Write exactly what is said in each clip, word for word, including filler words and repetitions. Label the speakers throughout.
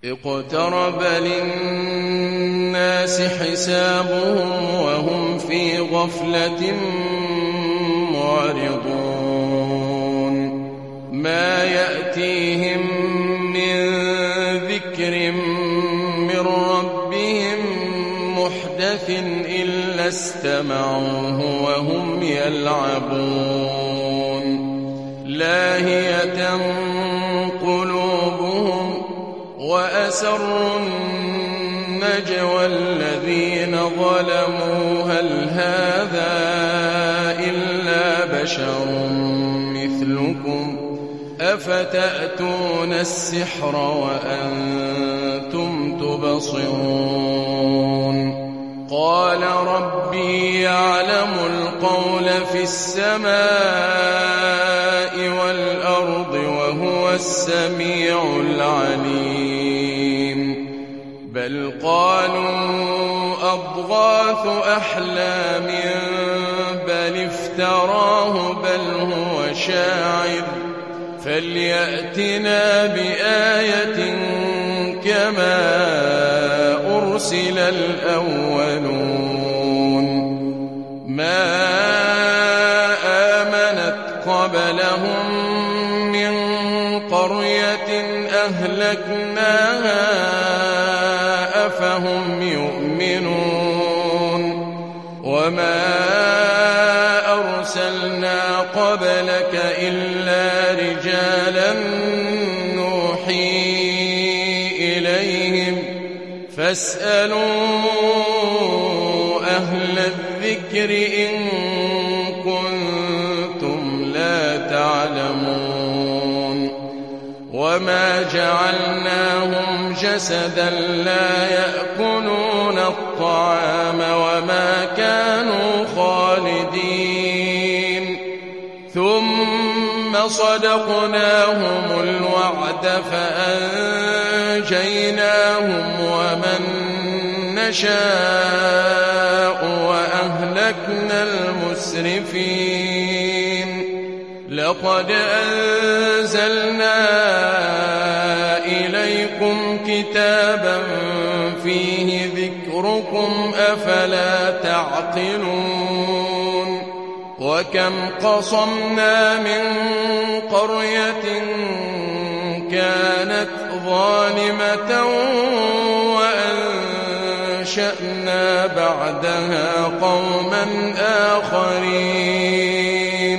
Speaker 1: اقترب للناس حسابهم وهم في غفلة معرضون ما يأتيهم من ذكر من ربهم محدث إلا استمعوه وهم يلعبون لاهية قلوبهم وأسروا النجوى الذين ظلموا هل هذا إلا بشر مثلكم أفتأتون السحر وأنتم تبصرون قال ربي يعلم القول في السماء والأرض وهو السميع العليم بل قالوا أضغاث أحلام بل افتراه بل هو شاعر فليأتنا بآية كما أرسل الأولون ما آمنت قبلهم من قرية أهلكناها أفهم يؤمنون وما أرسلنا قبلك إلا رجالا نوحي إليهم فاسألوا أهل الذكر إن كنتم لا تعلمون وما جعلناهم جسدا لا يأكلون الطعام وما كانوا خالدين ثم صدقناهم الوعد فأنجيناهم ومن نشاء وأهلكنا المسرفين لقد أنزلنا إليكم كتابا فيه ذكركم أفلا تعقلون وكم قصمنا من قرية كانت ظالمة وأنشأنا بعدها قوما آخرين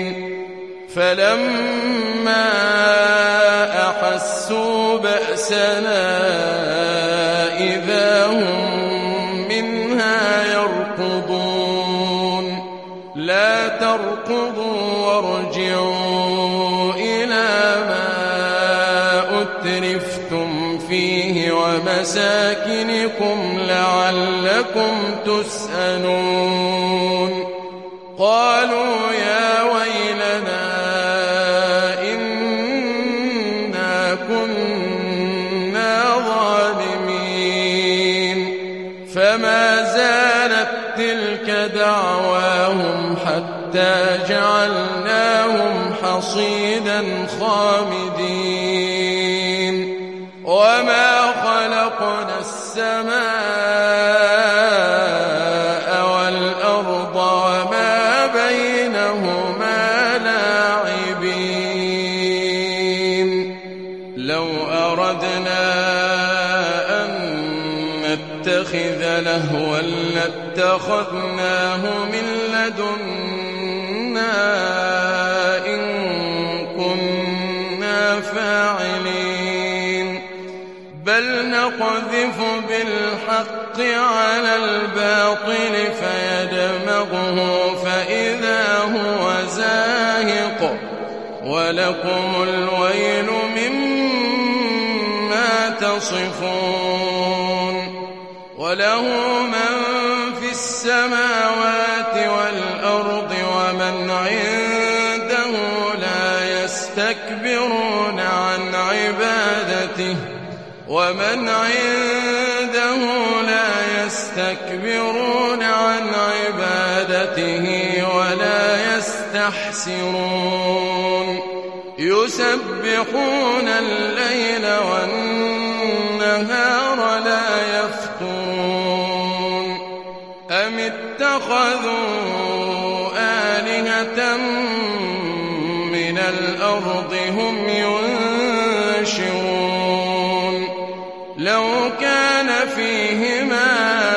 Speaker 1: فلما أحسوا بأسنا إذا هم منها يركضون لا تركضوا وارجعوا إلى ما أترفتم فيه ومساكنكم لعلكم تسألون قالوا يا ويلنا إنا كنا ظالمين فما زالت تلك دعواهم حتى جعلناهم حصيدا خامدين وما خلقنا السماء والأرض وما بينهما لاعبين لو أردنا أن نتخذ لهوا لاتخذناه من لدنا إن كنا فاعلين بل نقذف بالحق على الباطل فيدمغه فإذا هو زاهق ولكم الويل مما تصفون وله من في السماوات والأرض ومن عنده لا يستكبرون عن عبادته ومن عنده لا يستكبرون عن عبادته ولا يستحسرون يسبحون الليل والنهار لو كان فيهما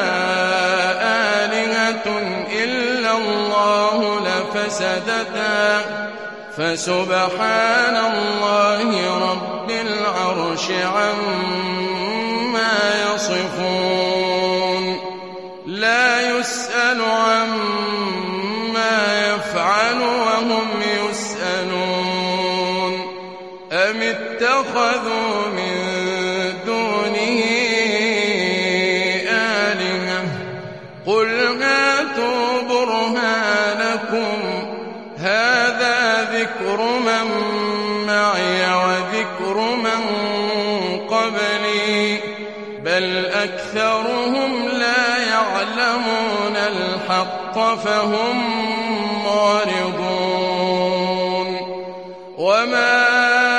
Speaker 1: آلهة إلا الله لفسدتا فسبحان الله رب العرش عما يصفون لا يسأل عما يفعل وهم يسألون أم اتخذوا من دونه آلهة قل هاتوا برهانكم هذا ذكر من معي وذكر من قبلي بل أكثرهم لا يعلمون الحق فهم معرضون وما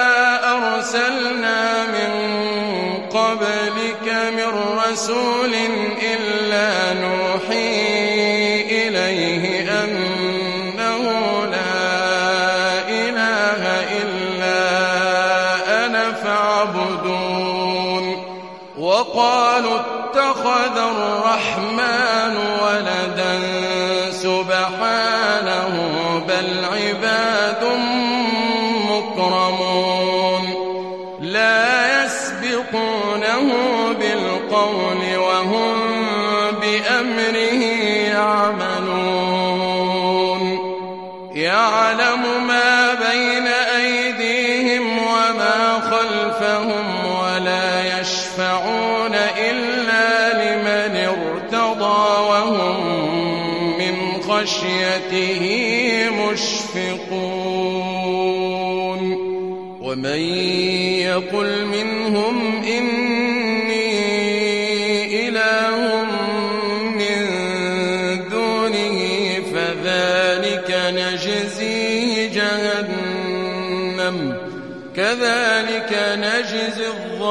Speaker 1: أرسلنا من قبلك من رسول إلا نوحي إليه أنه لا إله إلا أنا فاعبدون وقالوا اتخذ الرحمن ولدا سبحانه بل عباد مكرمون لا يسبقونه بالقول وهم بأمره يعملون يعلم ما بين أيديهم وما خلفهم ولا يشفعون إلا لمن ارتضى وهم من خشيته مشفقون ومن يقل منهم إني إله من دونه فذلك نجزيه جهنم كذلك نجزي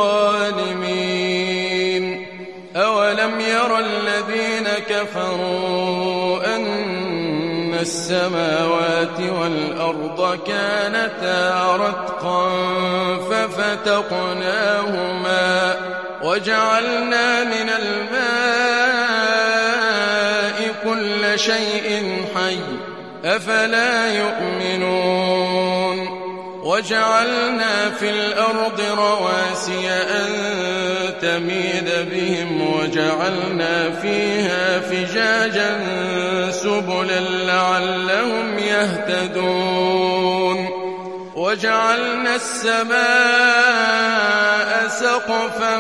Speaker 1: الظالمين أولم ير الذين كفروا أن السماوات والأرض كانتا رتقا ففتقناهما وجعلنا من الماء كل شيء حي أفلا يؤمنون وجعلنا في الأرض رواسي أن تميد بهم وجعلنا فيها فجاجا سبلا لعلهم يهتدون وجعلنا السماء سقفا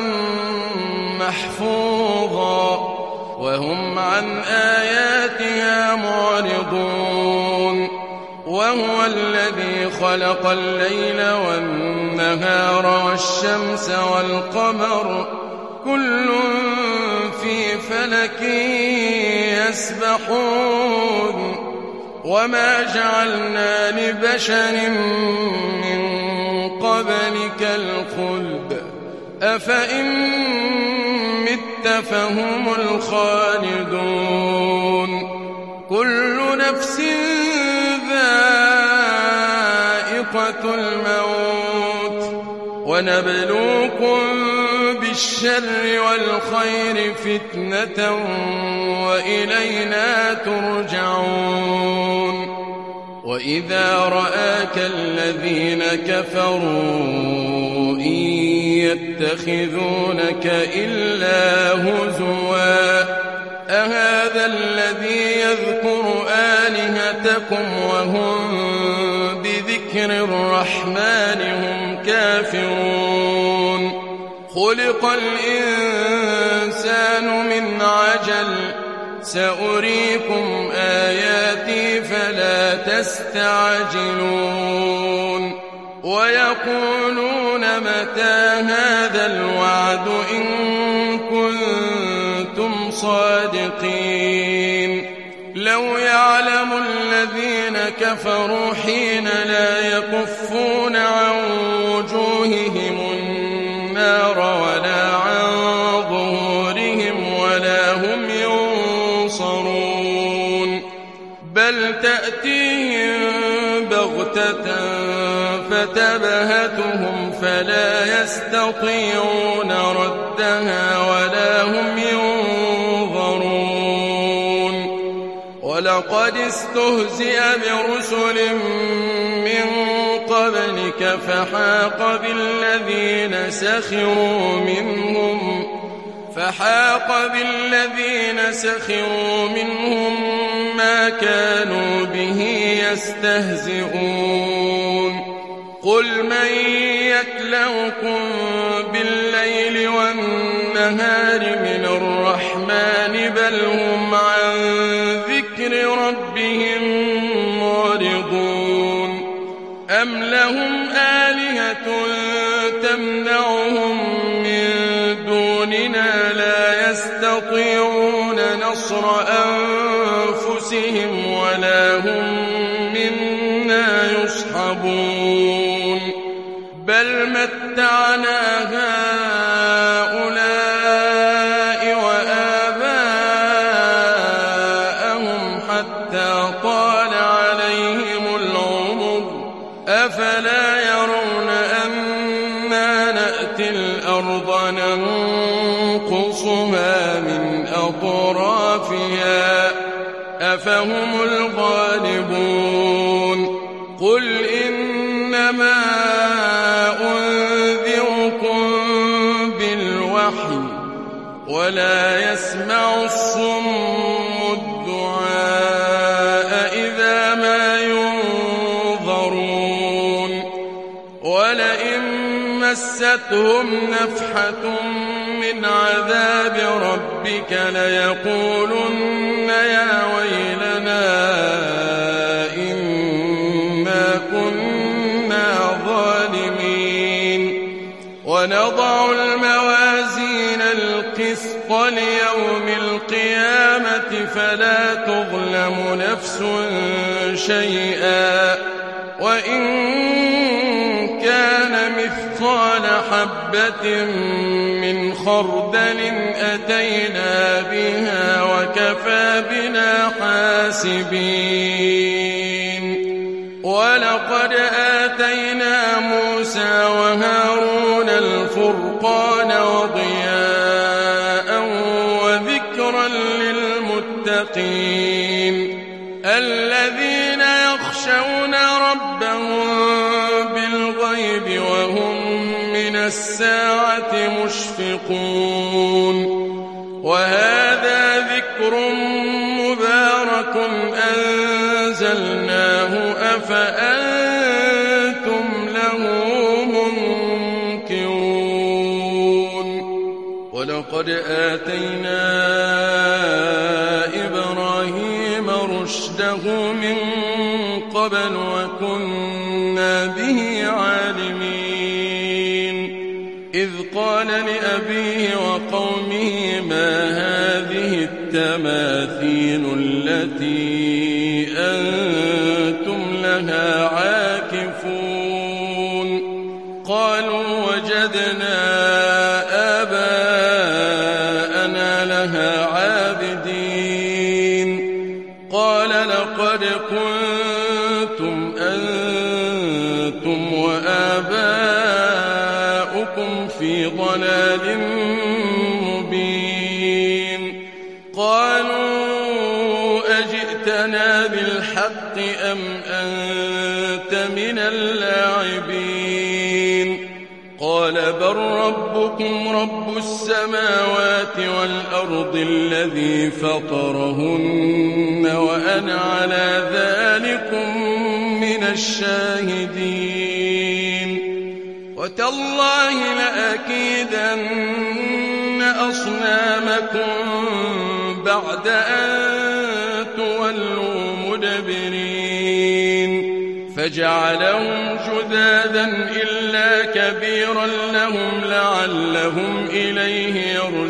Speaker 1: محفوظا وهم عن آياتها معرضون وهو الذي خلق الليل والنهار والشمس والقمر كل في فلك يسبحون وما جعلنا لبشر من قبلك الخلد أفإن مت فهم الخالدون كل نفس ذائقة الموت ونبلوكم بالشر والخير فتنة وإلينا ترجعون وإذا رآك الذين كفروا إن يتخذونك إلا هزوا أهذا الذي يذكر آلهتكم وهم بذكر الرحمن هم كافرون خلق الإنسان من عجل سأريكم آياتي فلا تستعجلون ويقولون متى هذا الوعد إن كنتم صادقين لو يعلم الذين كفروا حين لا يكفون عن وجوههم النار ولا عن ظهورهم ولا هم ينصرون بل تأتيهم بغتة فتبهتهم فلا يستطيعون رد ردها ولا هم ينظرون ولقد استهزئ برسل من قبلك فحاق بالذين سخروا منهم فحاق بالذين سخروا منهم ما كانوا به يستهزئون قل من يكلؤكم بالليل والنهار من الرحمن بل هم عن ذكر ربهم معرضون أم لهم آلهة تمنعهم من دوننا لا يستطيعون نصر أنفسهم ولا هم منا يصحبون بل متعنا هؤلاء وآباءهم حتى طال عليهم العمر أفلا يرون أنا نأتي الأرض ننقصها من أطرافها أفهم الغالبون قل إنما أنذركم بالوحي ولا يسمع الصم الدعاء إذا ما ينظرون ولئن مستهم نفحة من عذاب ربك ليقولن يا ويلنا إنا كنا ظالمين ونضع الموازين القسط ليوم القيامة فلا تظلم نفس شيئا وإن كان مثقال حبة من خردل أتينا بها وكفى بنا حاسبين ولقد آتينا موسى وهارون الفرقان وضياء وذكرا للمتقين الذين يخشون ربهم بالغيب وهم من الساعة مشفقون وهذا ذكر مبارك أنزلناه أفأنتم له منكرون ولقد آتينا إبراهيم رشده من قبل وكنا به عالمين إذ قال لأبيه وقومه ما هذه التماثيل التي أنتم لها عاكفون قالوا وجدنا آباءنا لها عابدين قال لقد كنتم أنتم وآباؤكم في ضلال مبين قالوا أجئتنا بالحق أم أنت من اللاعبين قال بل ربكم رب السماوات والأرض الذي فطرهن وأنا على ذلكم من الشاهدين وتالله لأكيدن أصنامكم بعد أن تولوا مدبرين فجعلهم جذاذا إلا كبيرا لهم لعلهم إليه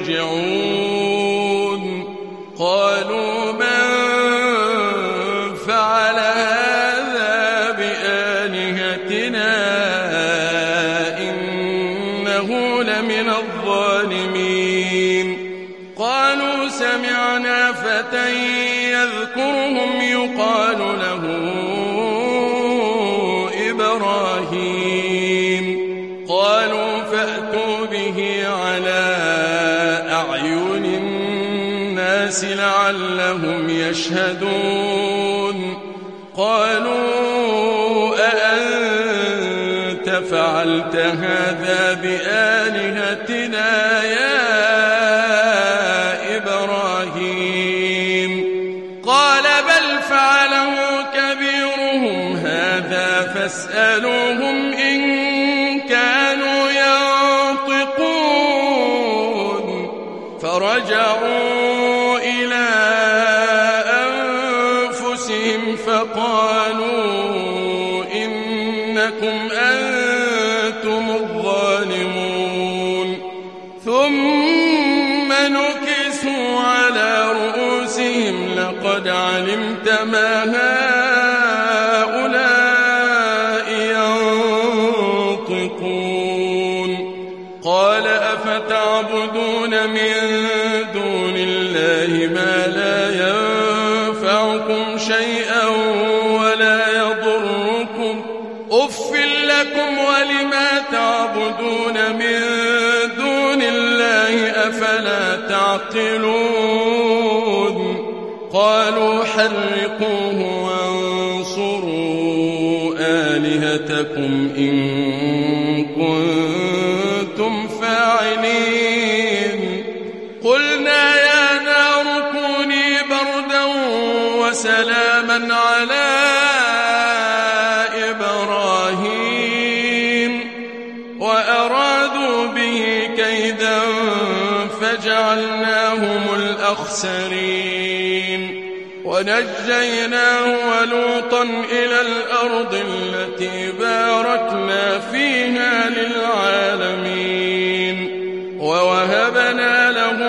Speaker 1: يرجعون قالوا من فعل هذا بآلهتنا إنه لمن الظالمين قالوا سمعنا فتى يذكرهم يقال له إبراهيم قالوا فأتوا به على أعين الناس لعلهم يشهدون قالوا أأنت فعلت هذا بآلهتنا يا إبراهيم قال بل فعله كبيرهم هذا فاسألوهم إن كانوا ينطقون فرجعوا إلى أنفسهم فقالوا إنكم أنتم الظالمون ثم نكسوا على رؤوسهم لقد علمت ما هؤلاء ينطقون قال أفتعبدون من دون الله ما لا ينفعكم شيئا ولا يضركم أف لكم ولما تعبدون من دون الله أفلا تعقلون قالوا حرقوه وانصروا آلهتكم إن كنتم فاعلين قلنا يا نار كوني بردا وسلاما على إبراهيم وأرادوا به كيدا فجعلناهم الأخسرين ونجيناه ولوطا إلى الأرض التي باركنا فيها للعالمين ووهبنا له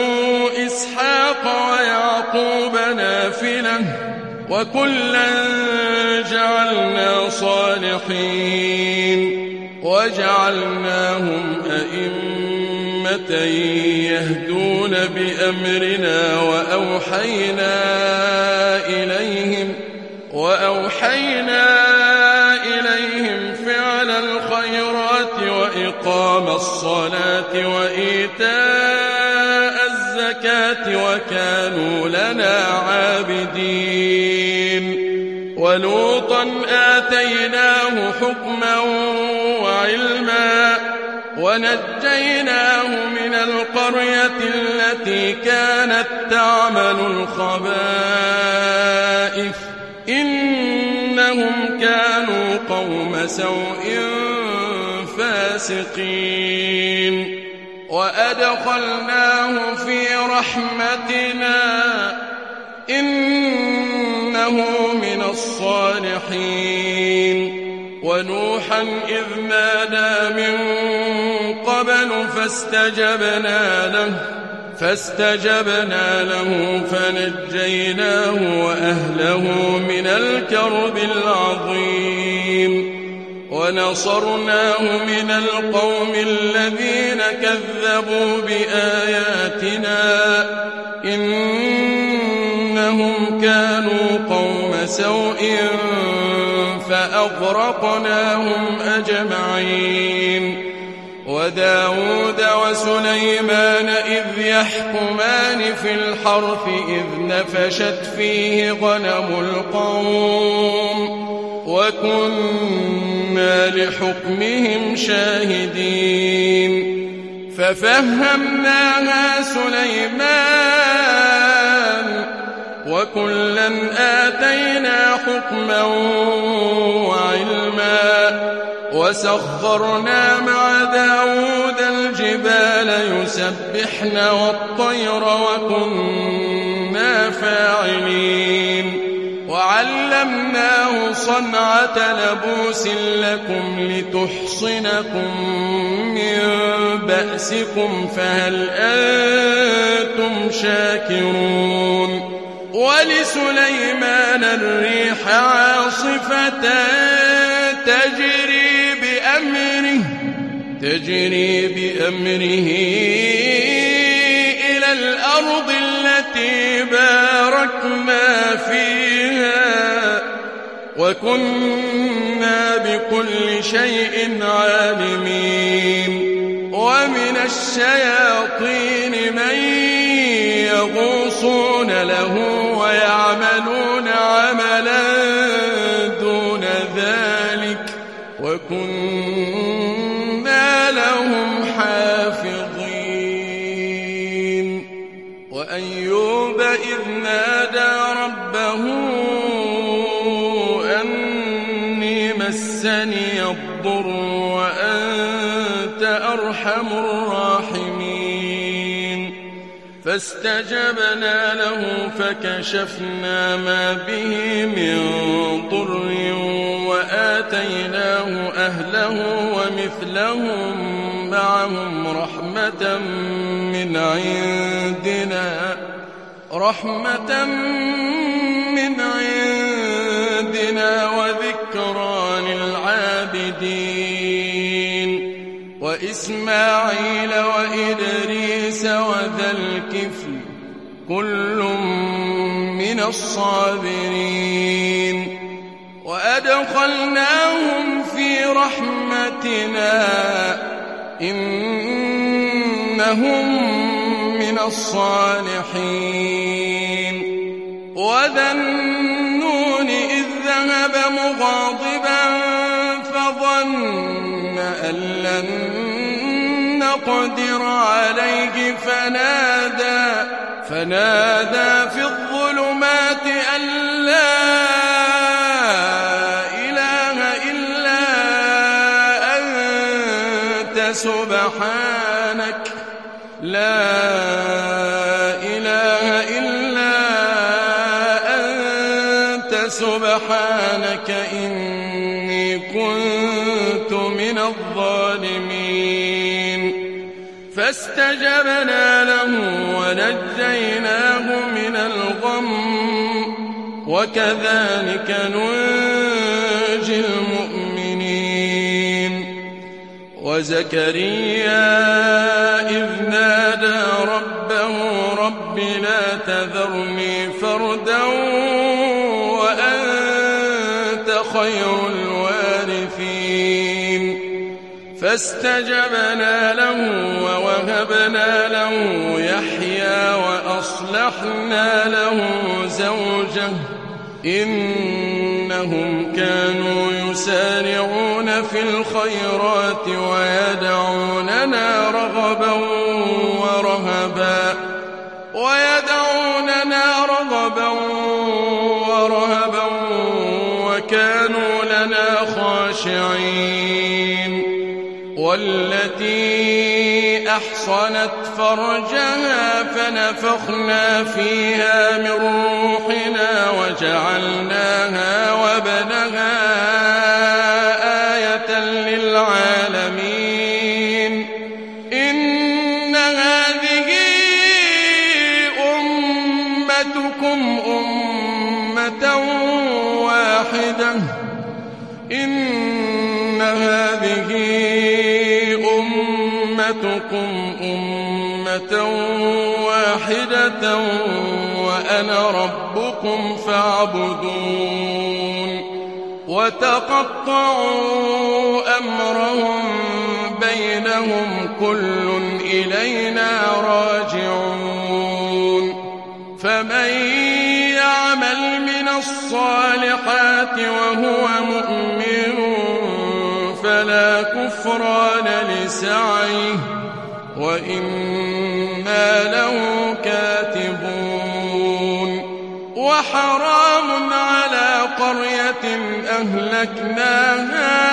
Speaker 1: إسحاق ويعقوب نافلة وكلا جعلنا صالحين وجعلناهم أئمة يهدون بأمرنا وأوحينا إليهم وأوحينا إليهم فعل الخيرات وإقام الصلاة وإيتاء الزكاة وكانوا لنا عابدين ولوطا آتيناه حكما وعلما ونجيناه من القرية التي كانت تعمل الخبائث إنهم كانوا قوم سوء فاسقين وأدخلناه في رحمتنا إنه من الصالحين ونوحا إذ نادى من قبل فاستجبنا له فاستجبنا له فنجيناه وأهله من الكرب العظيم ونصرناه من القوم الذين كذبوا بآياتنا إنهم كانوا قوم سوء فأغرقناهم أجمعين وداود وسليمان إذ يحكمان في الحرث إذ نفشت فيه غنم القوم وكنا لحكمهم شاهدين ففهمناها سليمان وكلا آتينا حكما وعلما وسخرنا مع داود الجبال يسبحن والطير وكنا فاعلين وعلمناه صنعة لبوس لكم لتحصنكم من بأسكم فهل أنتم شاكرون ولسليمان الريح عاصفة تجري بأمره تجري بأمره إلى الأرض التي باركنا فيها وكنا بكل شيء عالمين ومن الشياطين من يغوصون له ويعملون عملا دون ذلك وكنا لهم حافظين. وأيوب إذ نادى ربه أني مسني الضر وأنت أرحم الراحمين فاستجبنا له فكشفنا ما به من ضر وآتيناه أهله ومثلهم معهم رحمة من عندنا رحمة من عندنا وذكرى للعابدين. وإسماعيل وإدريس وذا الكفل كل من الصابرين وأدخلناهم في رحمتنا إنهم من الصالحين. وذا النون إذ ذهب مغاضبا فظن أن لن نقدر عليه فنادى فنادى في الظلمات أن لا إله إلا أنت سبحانك لا إله إلا أنت سبحانك إني كنت من الظالمين. فاستجبنا له ونجيناه من الغم وكذلك ننجي المؤمنين. وزكريا إذ نادى ربه رب لا تذرني فردا وأنت خير الوارثين فاستجبنا له ووهبنا له يحيى وأصلحنا له زوجه إنهم كانوا يسارعون في الخيرات ويدعوننا رغبا ورهبا ويدعوننا رغبا ورهبا وكانوا لنا خاشعين. والتي أحصنت فرجها فنفخنا فيها من روحنا وجعلناها وابنها آية للعالمين. إن هذه أمتكم أمة واحدة إن هذه أمتكم أمة واحدة وأنا ربكم فاعبدون. وتقطعوا أمرهم بينهم كل إلينا راجعون. فمن يعمل من الصالحات وهو مؤمن فلا كفران لسعيه وإنا له كاتبون. وحرام على قرية أهلكناها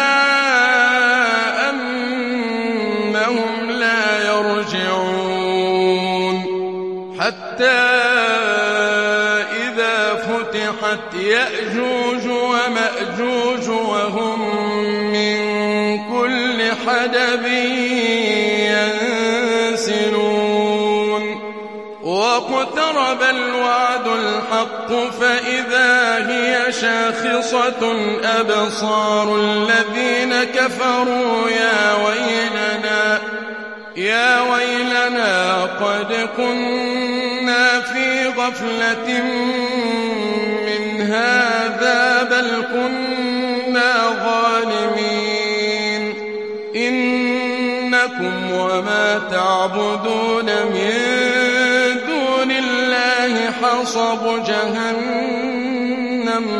Speaker 1: أنهم لا يرجعون حتى إذا فتحت يأجوج ومأجوج وهم من كل حدب ينسلون. واقترب الوعد الحق فإذا هي شاخصة أبصار الذين كفروا يا ويلنا يا ويلنا قد كنا في غفلة من هذا بل كنا ظالمين. إنكم لكم وما تعبدون من دون الله حصب جهنم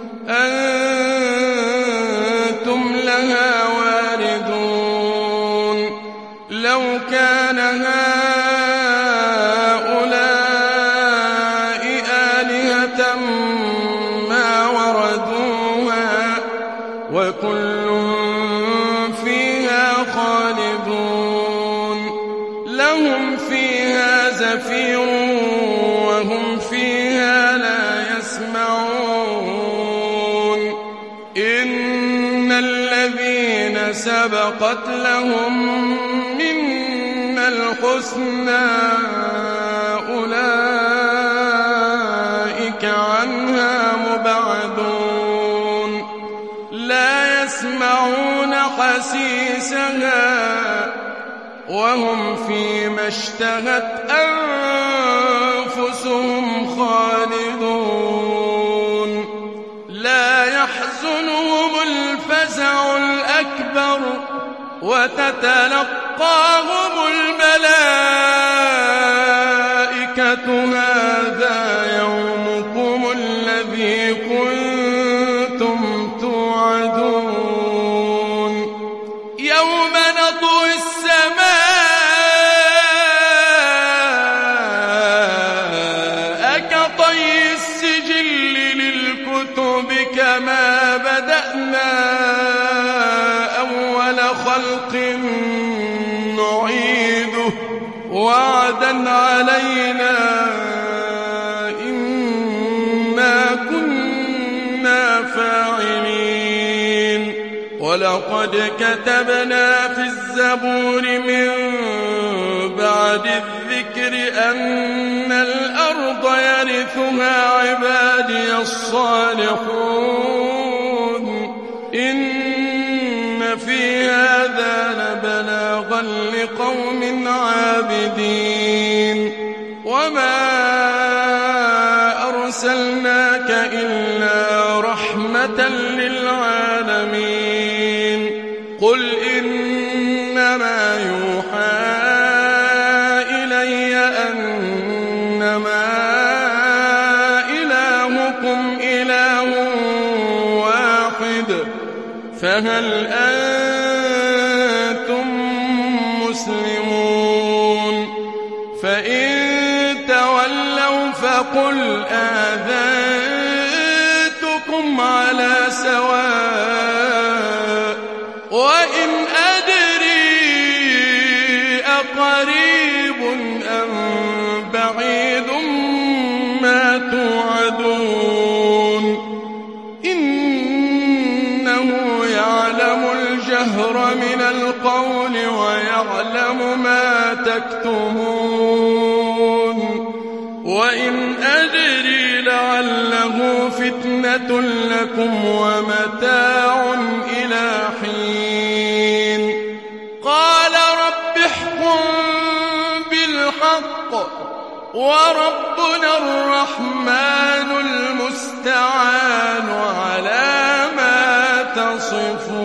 Speaker 1: أنتم لها واردون لو كان هؤلاء آلهة ما وردوها وكل فيها خالدون لهم فيها زفير وهم فيها لا يسمعون إن الذين سبقت لهم منا الحسنى أولئك عنها مبعدون لا يسمعون حسيسها وهم فيما اشتهت أنفسهم خالدون لا يحزنهم الفزع الأكبر وتتلقاهم الملائكة هذا يومكم الذي كنتم توعدون يوم نطوي السماء كطي السجل للكتب كما بدأنا أول خلق نعيده وعدا علينا إنا كنا فاعلين ولقد كتبنا في الزبور من بعد الذكر أن الأرض يرثها عبادي الصالحون إن في هذا لبلاغا لقوم عابدين وما أرسلناك إلا رحمة للعالمين قل إنما يوحى إلي أنما إلهكم إله واحد فهل أنتم مسلمون فإن تولوا فقل آذنتكم على سواء وإن أدري أقريب أم بعيد ما توعدون إنه يعلم الجهر من القول ويعلم ما تكتمون وإن أدري لعله فتنة لكم ومتاع إلى حين قال رب احكم بالحق وربنا الرحمن المستعان على ما تصفون